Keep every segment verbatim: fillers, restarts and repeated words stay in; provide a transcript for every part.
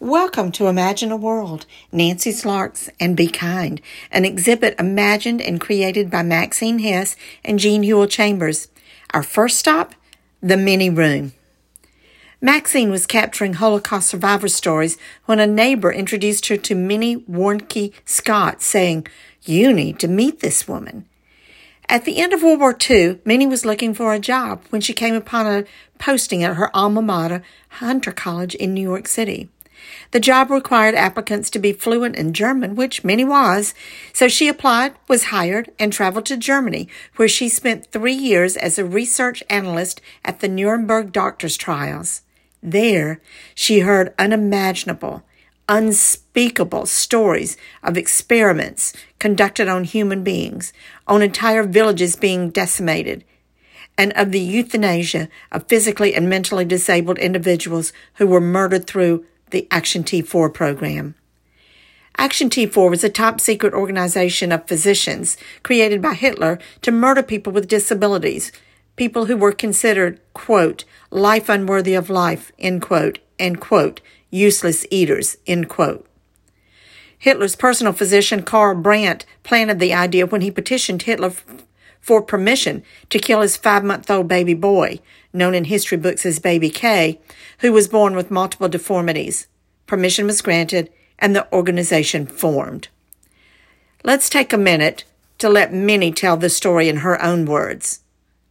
Welcome to Imagine a World, Nancy Slarks and Be Kind, an exhibit imagined and created by Maxine Hess and Jean Hewell Chambers. Our first stop, the Mini Room. Maxine was capturing Holocaust survivor stories when a neighbor introduced her to Minnie Warnke Scott, saying, "You need to meet this woman." At the end of World War Two, Minnie was looking for a job when she came upon a posting at her alma mater, Hunter College in New York City. The job required applicants to be fluent in German, which Minnie was, so she applied, was hired, and traveled to Germany, where she spent three years as a research analyst at the Nuremberg doctors' trials. There, she heard unimaginable, unspeakable stories of experiments conducted on human beings, on entire villages being decimated, and of the euthanasia of physically and mentally disabled individuals who were murdered through the Action T four program. Action T four was a top-secret organization of physicians created by Hitler to murder people with disabilities, people who were considered, quote, life unworthy of life, end quote, and, quote, useless eaters, end quote. Hitler's personal physician, Karl Brandt, planted the idea when he petitioned Hitler f- for permission to kill his five-month-old baby boy, known in history books as Baby K, who was born with multiple deformities. Permission was granted, and the organization formed. Let's take a minute to let Minnie tell the story in her own words.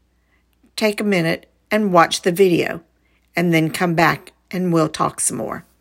Take a minute and watch the video, and then come back and we'll talk some more.